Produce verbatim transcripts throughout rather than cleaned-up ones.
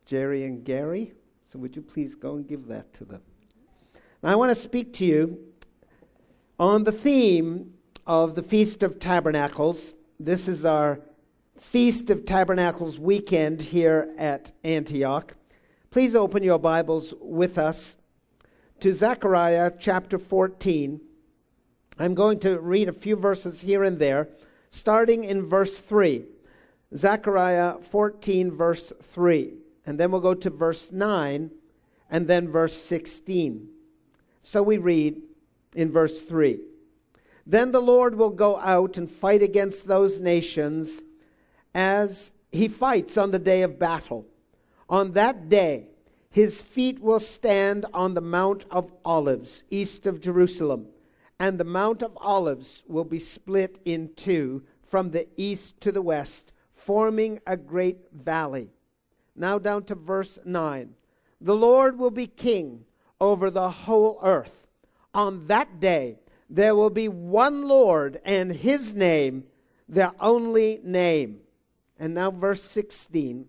Jerry and Gary. So would you please go and give that to them? Now I want to speak to you on the theme of the Feast of Tabernacles. This is our Feast of Tabernacles weekend here at Antioch. Please open your Bibles with us to Zechariah chapter fourteen. I'm going to read a few verses here and there, starting in verse three. Zechariah fourteen, verse three. And then we'll go to verse nine, and then verse sixteen. So we read in verse three. Then the Lord will go out and fight against those nations as he fights on the day of battle. On that day, his feet will stand on the Mount of Olives, east of Jerusalem, and the Mount of Olives will be split in two from the east to the west, forming a great valley. Now down to verse nine. The Lord will be king over the whole earth. On that day, there will be one Lord, and his name, the only name. And now verse sixteen.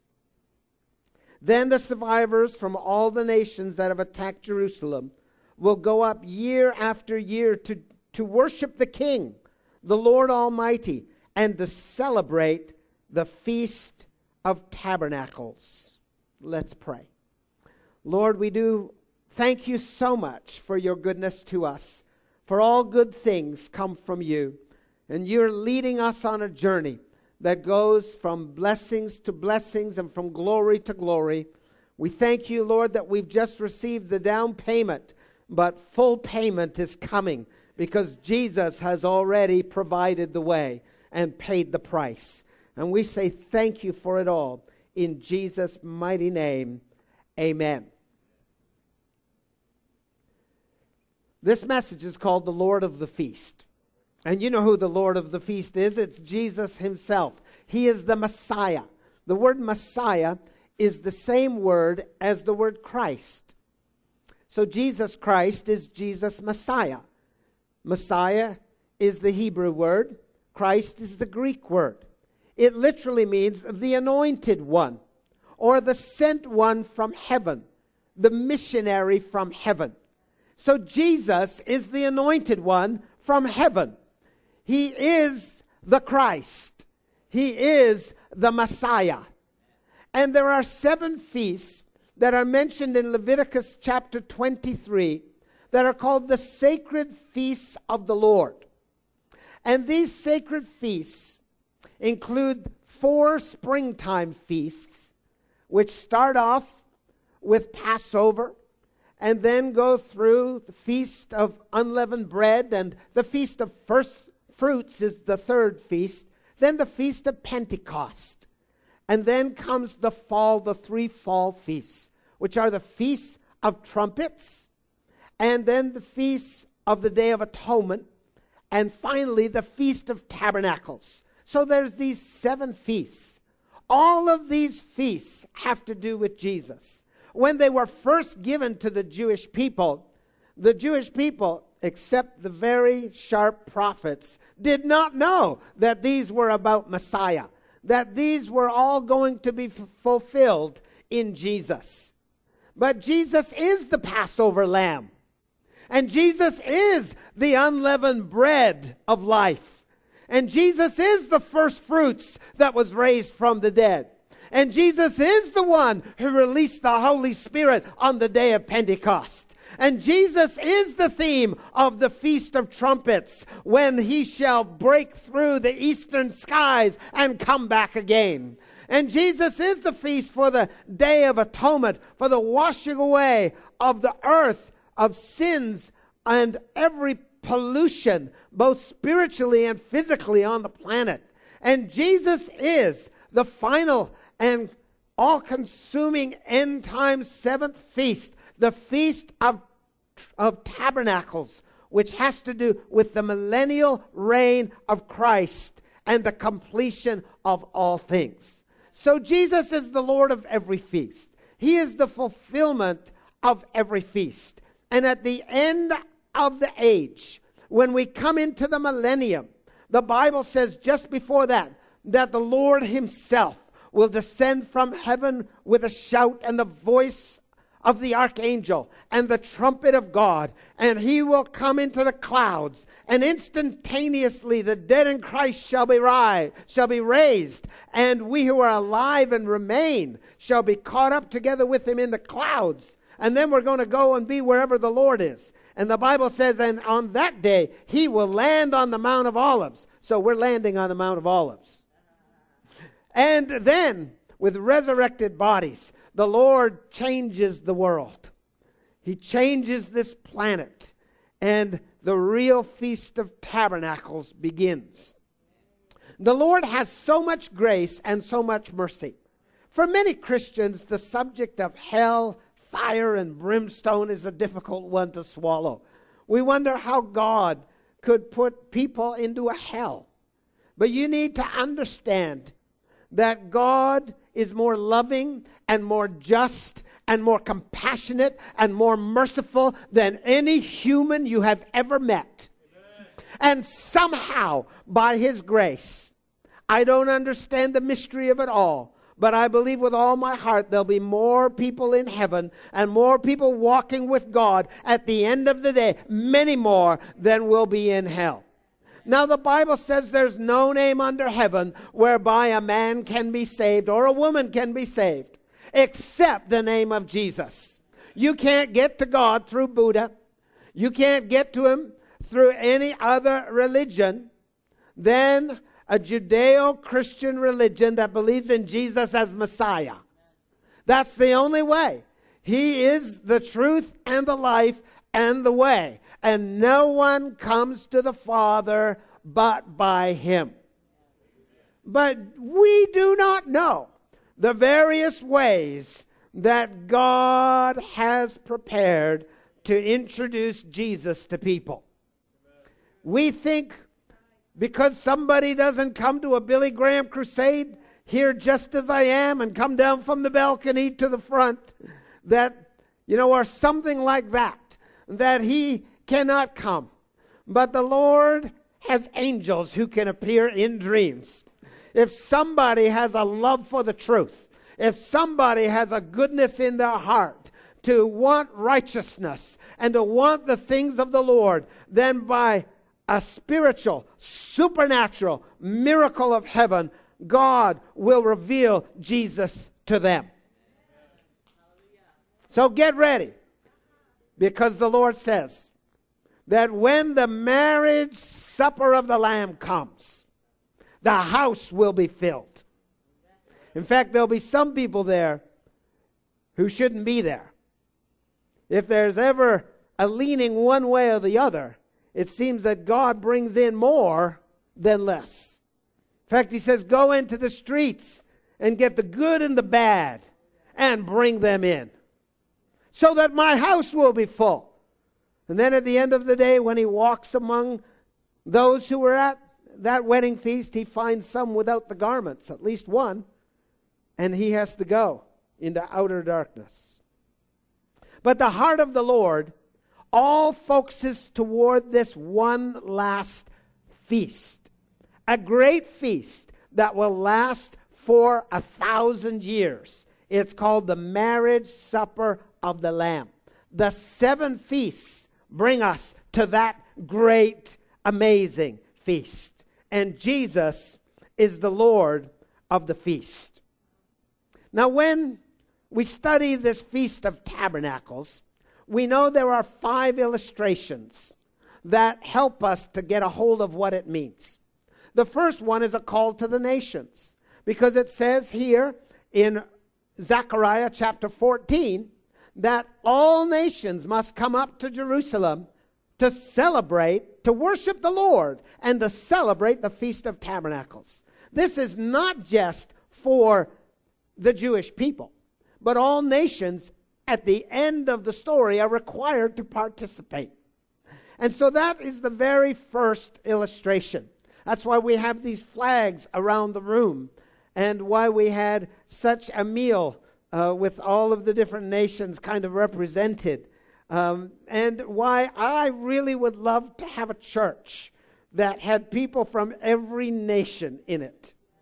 Then the survivors from all the nations that have attacked Jerusalem will go up year after year to, to worship the King, the Lord Almighty, and to celebrate the Feast of Tabernacles. Let's pray. Lord, we do thank you so much for your goodness to us. For all good things come from you, and you're leading us on a journey that goes from blessings to blessings and from glory to glory. We thank you, Lord, that we've just received the down payment, but full payment is coming because Jesus has already provided the way and paid the price. And we say thank you for it all. In Jesus' mighty name, amen. This message is called the Lord of the Feast. And you know who the Lord of the Feast is? It's Jesus himself. He is the Messiah. The word Messiah is the same word as the word Christ. So Jesus Christ is Jesus Messiah. Messiah is the Hebrew word. Christ is the Greek word. It literally means the anointed one, or the sent one from heaven, the missionary from heaven. So Jesus is the anointed one from heaven. He is the Christ. He is the Messiah. And there are seven feasts that are mentioned in Leviticus chapter twenty-three that are called the sacred feasts of the Lord. And these sacred feasts include four springtime feasts, which start off with Passover, and then go through the Feast of Unleavened Bread, and the Feast of First Fruits is the third feast. Then the Feast of Pentecost. And then comes the fall, the three fall feasts, which are the Feasts of Trumpets, and then the Feast of the Day of Atonement, and finally the Feast of Tabernacles. So there's these seven feasts. All of these feasts have to do with Jesus. When they were first given to the Jewish people, the Jewish people, except the very sharp prophets, did not know that these were about Messiah, that these were all going to be f- fulfilled in Jesus. But Jesus is the Passover lamb, and Jesus is the unleavened bread of life, and Jesus is the first fruits that was raised from the dead. And Jesus is the one who released the Holy Spirit on the day of Pentecost. And Jesus is the theme of the Feast of Trumpets, when he shall break through the eastern skies and come back again. And Jesus is the feast for the Day of Atonement, for the washing away of the earth of sins and every pollution, both spiritually and physically on the planet. And Jesus is the final and all-consuming end-time seventh feast, the Feast of, of Tabernacles, which has to do with the millennial reign of Christ and the completion of all things. So Jesus is the Lord of every feast. He is the fulfillment of every feast. And at the end of the age, when we come into the millennium, the Bible says just before that, that the Lord himself will descend from heaven with a shout and the voice of the archangel and the trumpet of God, and he will come into the clouds, and instantaneously the dead in Christ shall be rise, shall be raised, and we who are alive and remain shall be caught up together with him in the clouds, and then we're going to go and be wherever the Lord is. And the Bible says, and on that day he will land on the Mount of Olives. So we're landing on the Mount of Olives. And then, with resurrected bodies, the Lord changes the world. He changes this planet. And the real Feast of Tabernacles begins. The Lord has so much grace and so much mercy. For many Christians, the subject of hell, fire, and brimstone is a difficult one to swallow. We wonder how God could put people into a hell. But you need to understand that God is more loving and more just and more compassionate and more merciful than any human you have ever met. Amen. And somehow, by his grace, I don't understand the mystery of it all, but I believe with all my heart there'll be more people in heaven and more people walking with God at the end of the day, many more than will be in hell. Now the Bible says there's no name under heaven whereby a man can be saved or a woman can be saved except the name of Jesus. You can't get to God through Buddha. You can't get to him through any other religion than a Judeo-Christian religion that believes in Jesus as Messiah. That's the only way. He is the truth and the life and the way. And no one comes to the Father but by him. But we do not know the various ways that God has prepared to introduce Jesus to people. We think because somebody doesn't come to a Billy Graham crusade, here just as I am, and come down from the balcony to the front, that, you know, or something like that, that he cannot come. But the Lord has angels who can appear in dreams. If somebody has a love for the truth, if somebody has a goodness in their heart to want righteousness and to want the things of the Lord, then by a spiritual, supernatural miracle of heaven, God will reveal Jesus to them. So get ready, because the Lord says that when the marriage supper of the Lamb comes, the house will be filled. In fact, there'll be some people there who shouldn't be there. If there's ever a leaning one way or the other, it seems that God brings in more than less. In fact, he says, go into the streets and get the good and the bad and bring them in, so that my house will be full. And then at the end of the day, when he walks among those who were at that wedding feast, he finds some without the garments, at least one, and he has to go into outer darkness. But the heart of the Lord all focuses toward this one last feast, a great feast that will last for a thousand years. It's called the marriage supper of the Lamb. The seven feasts bring us to that great, amazing feast. And Jesus is the Lord of the feast. Now, when we study this Feast of Tabernacles, we know there are five illustrations that help us to get a hold of what it means. The first one is a call to the nations, because it says here in Zechariah chapter fourteen that all nations must come up to Jerusalem to celebrate, to worship the Lord, and to celebrate the Feast of Tabernacles. This is not just for the Jewish people, but all nations at the end of the story are required to participate. And so that is the very first illustration. That's why we have these flags around the room, and why we had such a meal uh, with all of the different nations kind of represented. Um, and why I really would love to have a church that had people from every nation in it.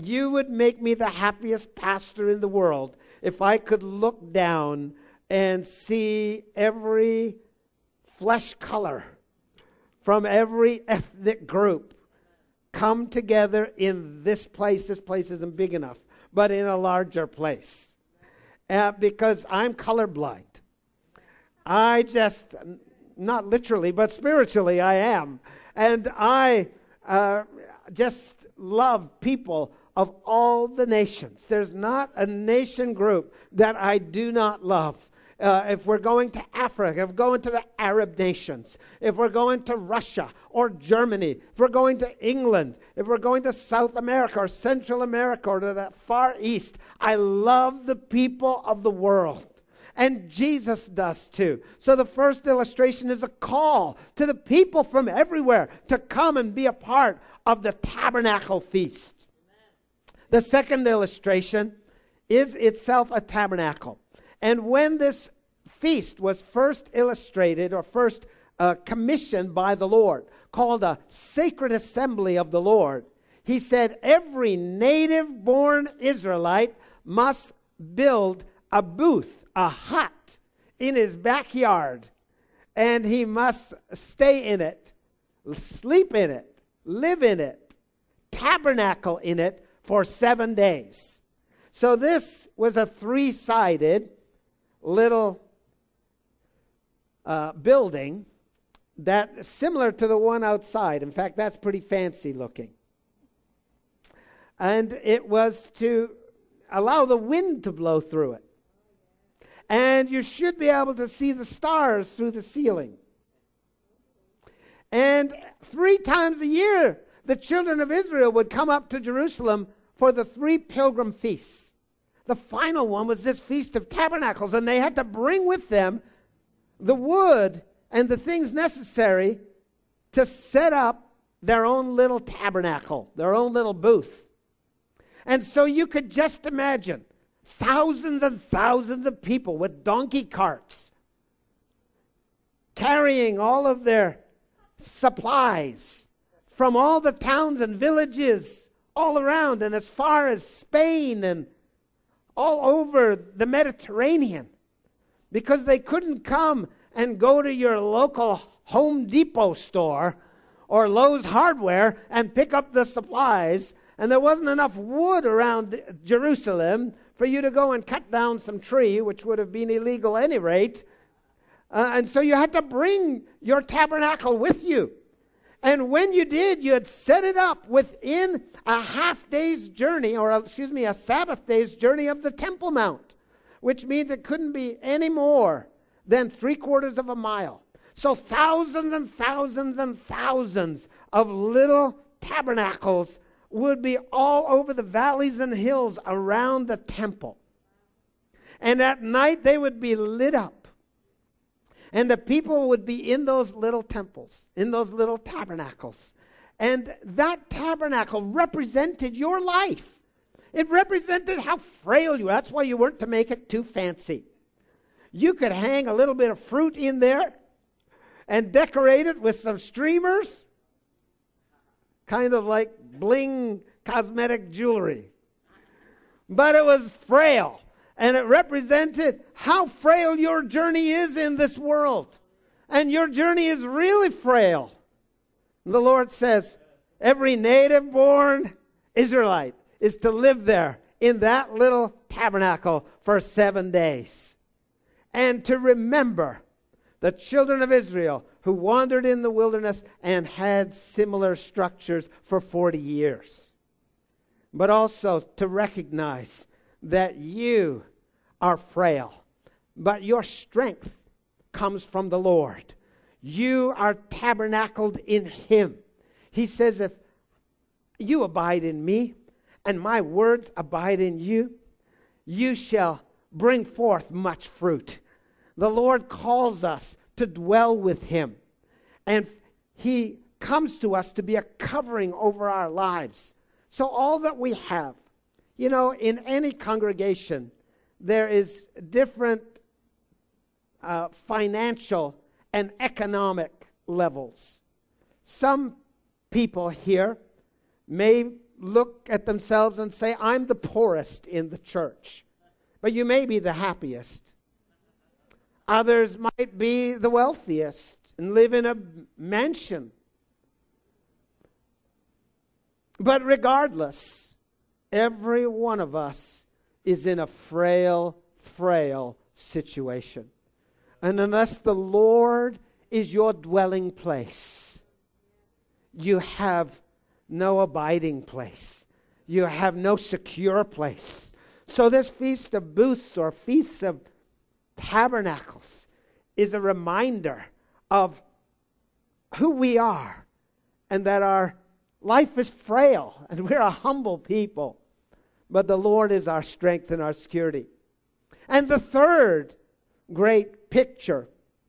you would make me the happiest pastor in the world if I could look down and see every flesh color from every ethnic group come together in this place. This place isn't big enough, but in a larger place. Uh, because I'm colorblind. I just, not literally, but spiritually I am. And I uh, just love people of all the nations. There's not a nation group that I do not love. Uh, if we're going to Africa, if we're going to the Arab nations, if we're going to Russia or Germany, if we're going to England, if we're going to South America or Central America or to the Far East, I love the people of the world. And Jesus does too. So the first illustration is a call to the people from everywhere to come and be a part of the tabernacle feast. The second illustration is itself a tabernacle. And when this feast was first illustrated or first uh, commissioned by the Lord, called a sacred assembly of the Lord, he said every native-born Israelite must build a booth, a hut in his backyard, and he must stay in it, sleep in it, live in it, tabernacle in it for seven days. So this was a three-sided little uh, building that similar to the one outside. In fact, that's pretty fancy looking. And it was to allow the wind to blow through it. And you should be able to see the stars through the ceiling. And three times a year, the children of Israel would come up to Jerusalem for the three pilgrim feasts. The final one was this Feast of Tabernacles, and they had to bring with them the wood and the things necessary to set up their own little tabernacle, their own little booth. And so you could just imagine thousands and thousands of people with donkey carts carrying all of their supplies from all the towns and villages all around and as far as Spain and all over the Mediterranean, because they couldn't come and go to your local Home Depot store or Lowe's Hardware and pick up the supplies, and there wasn't enough wood around Jerusalem for you to go and cut down some tree, which would have been illegal at any rate. Uh, and so you had to bring your tabernacle with you. And when you did, you had set it up within a half day's journey, or excuse me, a Sabbath day's journey of the Temple Mount, which means it couldn't be any more than three quarters of a mile. So thousands and thousands and thousands of little tabernacles would be all over the valleys and hills around the temple. And at night they would be lit up. And the people would be in those little temples, in those little tabernacles. And that tabernacle represented your life. It represented how frail you were. That's why you weren't to make it too fancy. You could hang a little bit of fruit in there and decorate it with some streamers, kind of like bling cosmetic jewelry. But it was frail. And it represented how frail your journey is in this world. And your journey is really frail. The Lord says, every native-born Israelite is to live there in that little tabernacle for seven days. And to remember the children of Israel who wandered in the wilderness and had similar structures for forty years. But also to recognize that you are frail, but your strength comes from the Lord. You are tabernacled in Him. He says, if you abide in me and my words abide in you, you shall bring forth much fruit. The Lord calls us to dwell with Him, and He comes to us to be a covering over our lives. So all that we have, you know, in any congregation, there is different uh, financial and economic levels. Some people here may look at themselves and say, I'm the poorest in the church. But you may be the happiest. Others might be the wealthiest and live in a mansion. But regardless, every one of us is in a frail, frail situation. And unless the Lord is your dwelling place, you have no abiding place. You have no secure place. So this Feast of Booths or Feast of Tabernacles is a reminder of who we are and that our life is frail and we're a humble people. But the Lord is our strength and our security. And the third great picture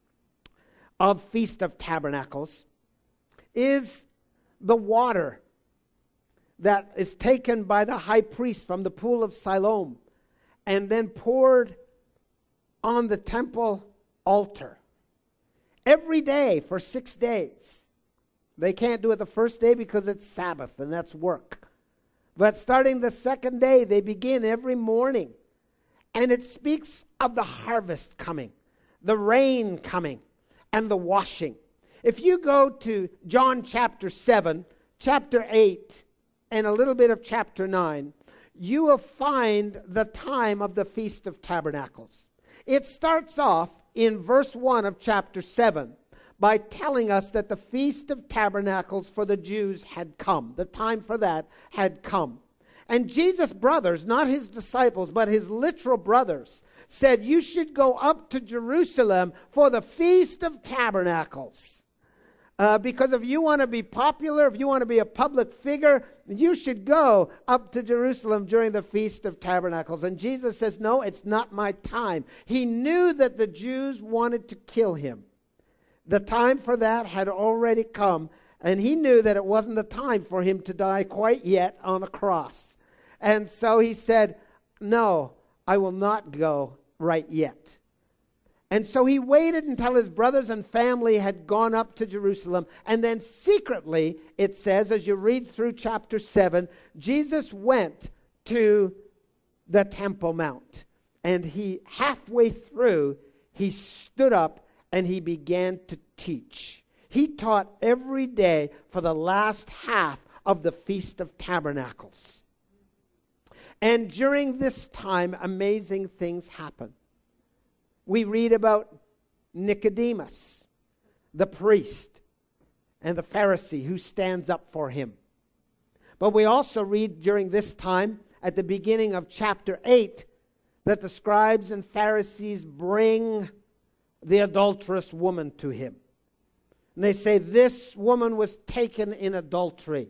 of Feast of Tabernacles is the water that is taken by the high priest from the pool of Siloam and then poured on the temple altar. Every day for six days. They can't do it the first day because it's Sabbath and that's work. But starting the second day, they begin every morning. And it speaks of the harvest coming, the rain coming, and the washing. If you go to John chapter seven, chapter eight, and a little bit of chapter nine, you will find the time of the Feast of Tabernacles. It starts off in verse one of chapter seven by telling us that the Feast of Tabernacles for the Jews had come. The time for that had come. And Jesus' brothers, not his disciples, but his literal brothers, said, you should go up to Jerusalem for the Feast of Tabernacles. Uh, because if you want to be popular, if you want to be a public figure, you should go up to Jerusalem during the Feast of Tabernacles. And Jesus says, no, it's not my time. He knew that the Jews wanted to kill him. The time for that had already come, and he knew that it wasn't the time for him to die quite yet on a cross. And so he said, no, I will not go right yet. And so he waited until his brothers and family had gone up to Jerusalem. And then secretly, it says, as you read through chapter seven, Jesus went to the Temple Mount. And he, halfway through, he stood up and he began to teach. He taught every day for the last half of the Feast of Tabernacles. And during this time, amazing things happen. We read about Nicodemus, the priest, and the Pharisee who stands up for him. But we also read during this time, at the beginning of chapter eight, that the scribes and Pharisees bring the adulterous woman to him. And they say, this woman was taken in adultery.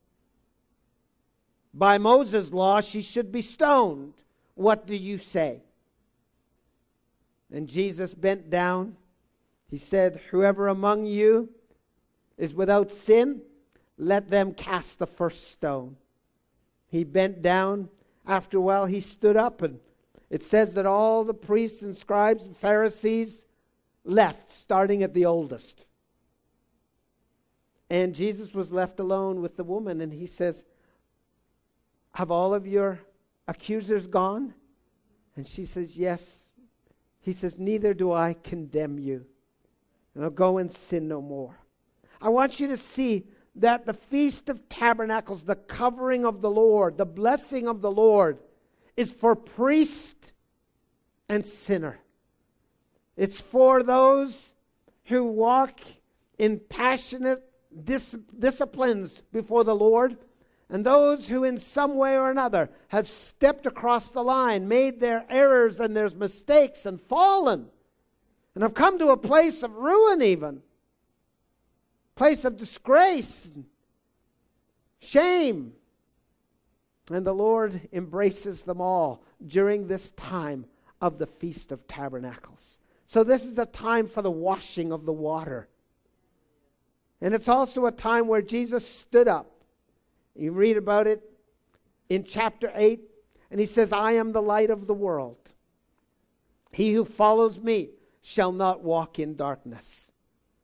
By Moses' law, she should be stoned. What do you say? And Jesus bent down. He said, whoever among you is without sin, let them cast the first stone. He bent down. After a while, he stood up, and it says that all the priests and scribes and Pharisees left, starting at the oldest. And Jesus was left alone with the woman, and he says, have all of your accusers gone? And she says, yes. He says, neither do I condemn you. And I'll go and sin no more. I want you to see that the Feast of Tabernacles, the covering of the Lord, the blessing of the Lord, is for priest and sinner. It's for those who walk in passionate dis- disciplines before the Lord, and those who in some way or another have stepped across the line, made their errors and their mistakes and fallen, and have come to a place of ruin even, place of disgrace, shame. And the Lord embraces them all during this time of the Feast of Tabernacles. So this is a time for the washing of the water. And it's also a time where Jesus stood up. You read about it in chapter eight, and he says, I am the light of the world. He who follows me shall not walk in darkness.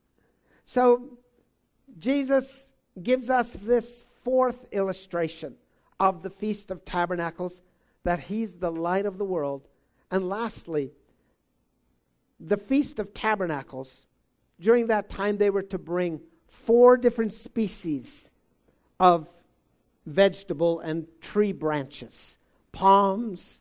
So Jesus gives us this fourth illustration of the Feast of Tabernacles, that he's the light of the world. And lastly, the Feast of Tabernacles, during that time they were to bring four different species of vegetable and tree branches. Palms,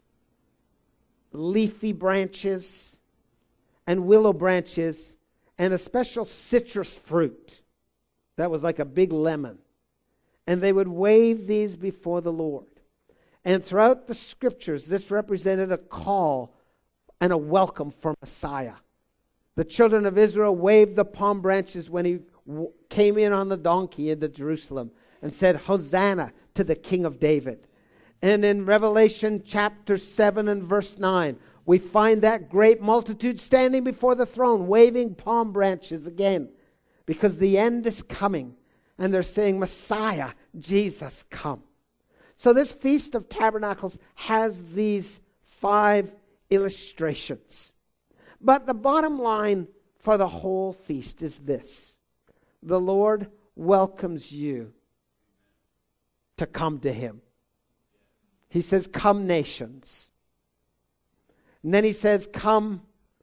leafy branches, and willow branches, and a special citrus fruit that was like a big lemon. And they would wave these before the Lord. And throughout the scriptures, this represented a call and a welcome for Messiah. The children of Israel waved the palm branches when he w- came in on the donkey into Jerusalem and said, Hosanna to the King of David. And in Revelation chapter seven and verse nine, we find that great multitude standing before the throne, waving palm branches again, because the end is coming. And they're saying, Messiah, Jesus, come. So this Feast of Tabernacles has these five illustrations. But the bottom line for the whole feast is this: the Lord welcomes you to come to him. He says, come nations. And then he says, come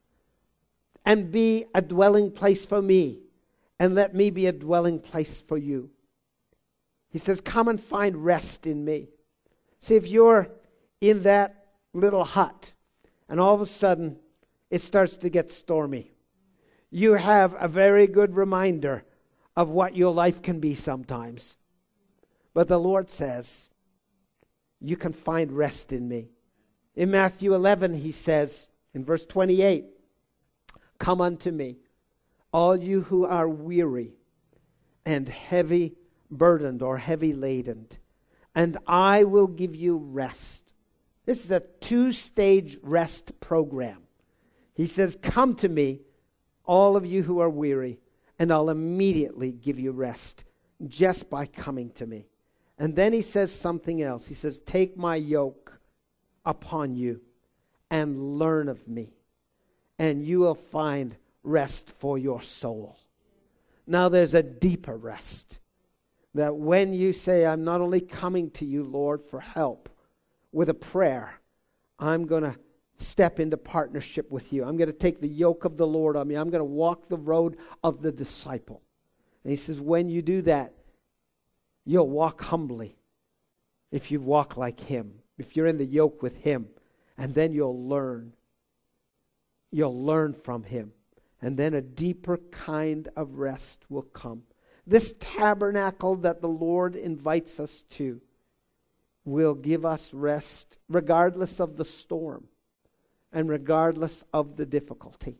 and be a dwelling place for me, and let me be a dwelling place for you. He says, come and find rest in me. See, if you're in that little hut and all of a sudden it starts to get stormy, you have a very good reminder of what your life can be sometimes. But the Lord says, you can find rest in me. In Matthew eleven, he says, in verse twenty-eight, come unto me, all you who are weary and heavy burdened or heavy laden, and I will give you rest. This is a two-stage rest program. He says, come to me, all of you who are weary, and I'll immediately give you rest just by coming to me. And then he says something else. He says, take my yoke upon you and learn of me, and you will find rest for your soul. Now there's a deeper rest, that when you say, I'm not only coming to you, Lord, for help with a prayer, I'm going to step into partnership with you. I'm going to take the yoke of the Lord on me. I'm going to walk the road of the disciple. And he says, when you do that, you'll walk humbly if you walk like him, if you're in the yoke with him. And then you'll learn. You'll learn from him. And then a deeper kind of rest will come. This tabernacle that the Lord invites us to will give us rest regardless of the storm and regardless of the difficulty.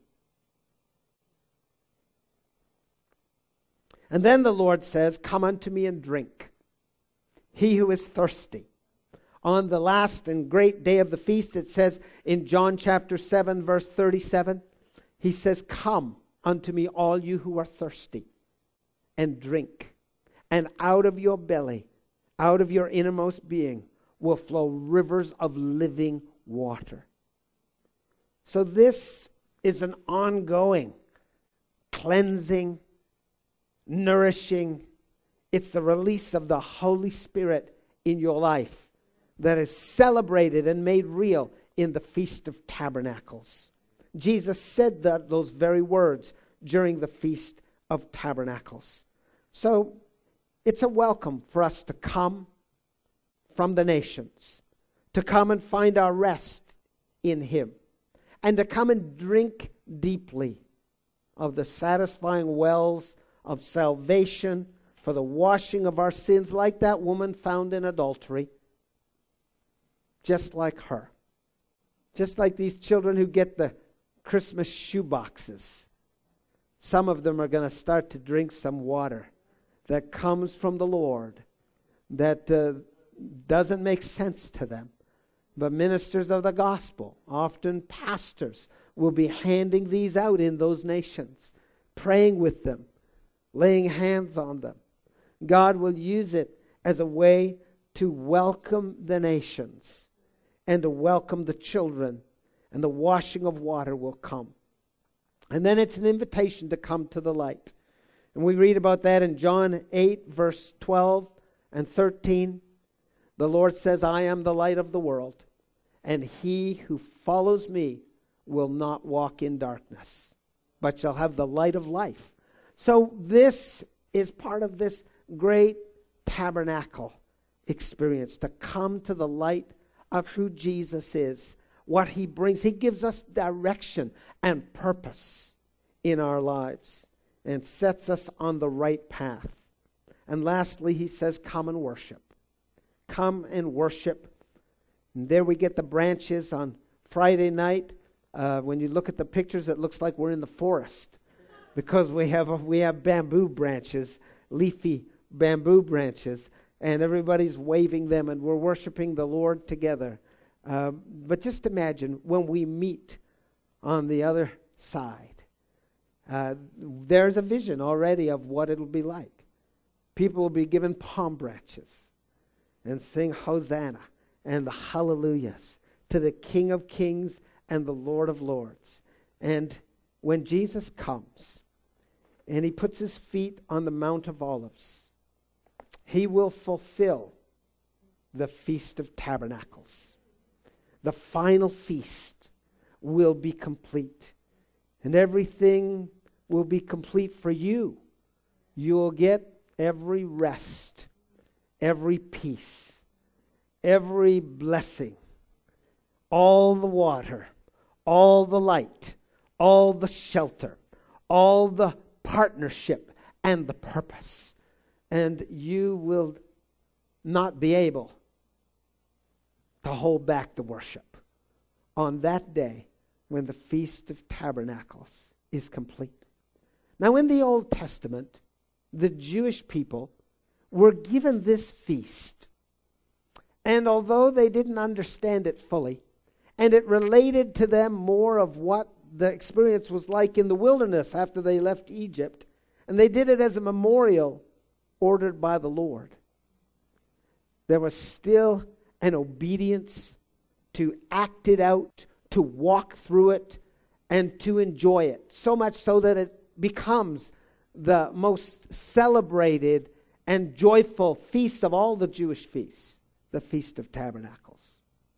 And then the Lord says, come unto me and drink, he who is thirsty. On the last and great day of the feast, it says in John chapter seven, verse thirty-seven, he says, come unto me, all you who are thirsty, and drink. And out of your belly, out of your innermost being, will flow rivers of living water. So this is an ongoing, cleansing, nourishing. It's the release of the Holy Spirit in your life that is celebrated and made real in the Feast of Tabernacles. Jesus said that those very words during the Feast of Tabernacles. So it's a welcome for us to come from the nations, to come and find our rest in him, and to come and drink deeply of the satisfying wells of salvation for the washing of our sins, like that woman found in adultery. Just like her. Just like these children who get the Christmas shoe boxes. Some of them are going to start to drink some water that comes from the Lord, that uh, doesn't make sense to them. But ministers of the gospel, often pastors, will be handing these out in those nations, praying with them, laying hands on them. God will use it as a way to welcome the nations and to welcome the children, and the washing of water will come. And then it's an invitation to come to the light. And we read about that in John eight, verse twelve and thirteen. The Lord says, I am the light of the world, and he who follows me will not walk in darkness, but shall have the light of life. So this is part of this great tabernacle experience, to come to the light of who Jesus is, what he brings. He gives us direction and purpose in our lives and sets us on the right path. And lastly, he says, come and worship. Come and worship. And there we get the branches on Friday night. Uh, when you look at the pictures, it looks like we're in the forest because we have we have bamboo branches, leafy bamboo branches, and everybody's waving them, and we're worshiping the Lord together. Uh, but just imagine when we meet on the other side. Uh, there's a vision already of what it'll be like. People will be given palm branches and sing Hosanna and the hallelujahs to the King of Kings and the Lord of Lords. And when Jesus comes and he puts his feet on the Mount of Olives, he will fulfill the Feast of Tabernacles. The final feast will be complete. And everything will be complete for you. You will get every rest, every peace, every blessing, all the water, all the light, all the shelter, all the partnership and the purpose. And you will not be able to hold back the worship on that day when the Feast of Tabernacles is complete. Now, in the Old Testament, the Jewish people were given this feast. And although they didn't understand it fully, and it related to them more of what the experience was like in the wilderness after they left Egypt, and they did it as a memorial ordered by the Lord, there was still an obedience to act it out, to walk through it, and to enjoy it. So much so that it becomes the most celebrated and joyful feast of all the Jewish feasts, the Feast of Tabernacles.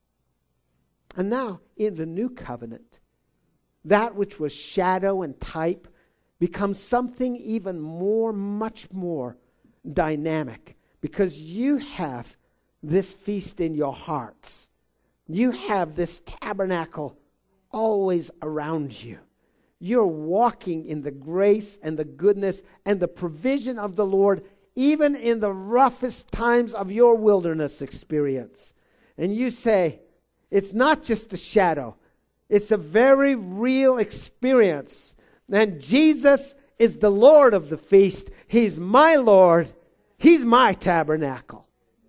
And now, in the New Covenant, that which was shadow and type becomes something even more, much more dynamic, because you have this feast in your hearts. You have this tabernacle always around you. You're walking in the grace and the goodness and the provision of the Lord, even in the roughest times of your wilderness experience. And you say, it's not just a shadow. It's a very real experience. And Jesus is the Lord of the feast. He's my Lord. He's my tabernacle.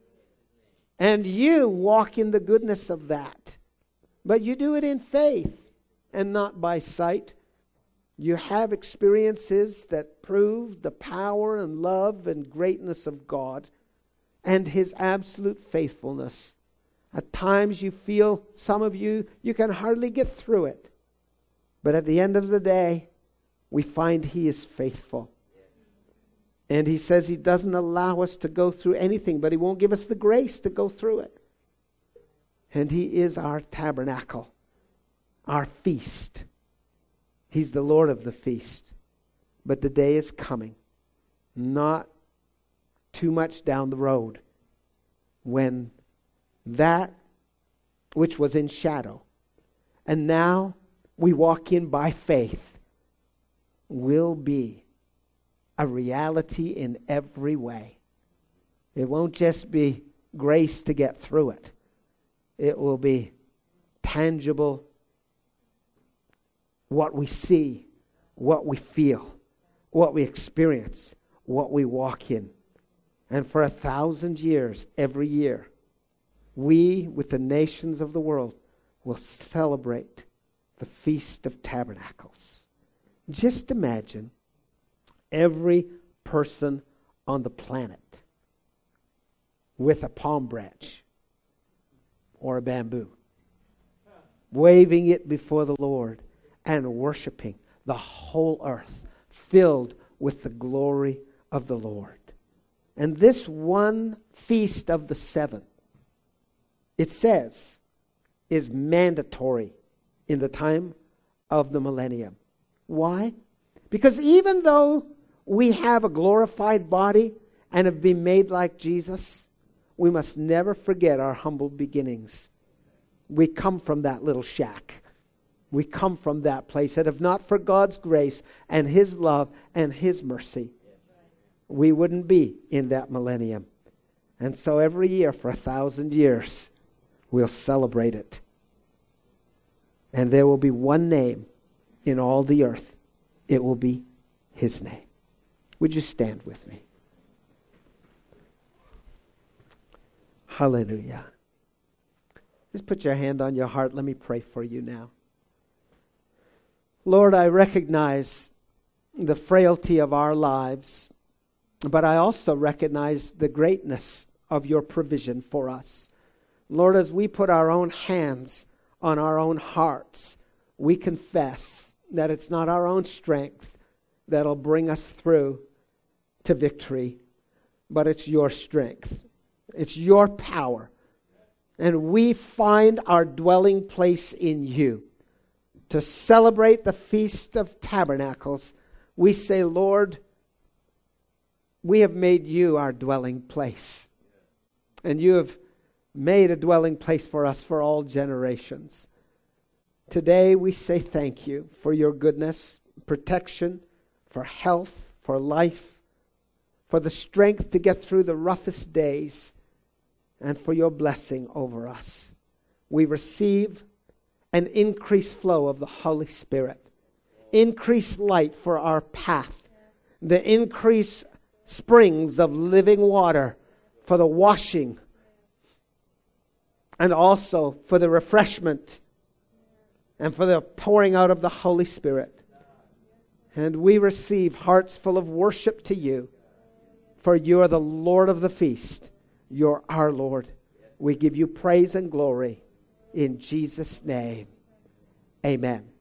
And you walk in the goodness of that. But you do it in faith and not by sight. You have experiences that prove the power and love and greatness of God and his absolute faithfulness. At times you feel, some of you, you can hardly get through it. But at the end of the day, we find he is faithful. And he says he doesn't allow us to go through anything, but he won't give us the grace to go through it. And he is our tabernacle, our feast. He's the Lord of the feast. But the day is coming, not too much down the road, when that which was in shadow, and now we walk in by faith, will be a reality in every way. It won't just be grace to get through it. It will be tangible, what we see, what we feel, what we experience, what we walk in. And for a thousand years, every year, we, with the nations of the world, will celebrate the Feast of Tabernacles. Just imagine every person on the planet with a palm branch or a bamboo, waving it before the Lord and worshiping, the whole earth filled with the glory of the Lord. And this one feast of the seven it says, is mandatory in the time of the millennium. Why? Because even though we have a glorified body and have been made like Jesus, we must never forget our humble beginnings. We come from that little shack. We come from that place. And if not for God's grace and His love and His mercy, we wouldn't be in that millennium. And so every year for a thousand years, we'll celebrate it. And there will be one name in all the earth. It will be His name. Would you stand with me? Hallelujah. Just put your hand on your heart. Let me pray for you now. Lord, I recognize the frailty of our lives, but I also recognize the greatness of your provision for us. Lord, as we put our own hands on our own hearts, we confess that it's not our own strength that'll bring us through to victory, but it's your strength. It's your power. And we find our dwelling place in you. To celebrate the Feast of Tabernacles, we say, Lord, we have made you our dwelling place. And you have made a dwelling place for us for all generations. Today we say thank you for your goodness, protection, for health, for life, for the strength to get through the roughest days, and for your blessing over us. We receive an increased flow of the Holy Spirit, increased light for our path, the increased springs of living water for the washing, and also for the refreshment and for the pouring out of the Holy Spirit. And we receive hearts full of worship to you, for you are the Lord of the feast. You're our Lord. We give you praise and glory in Jesus' name. Amen.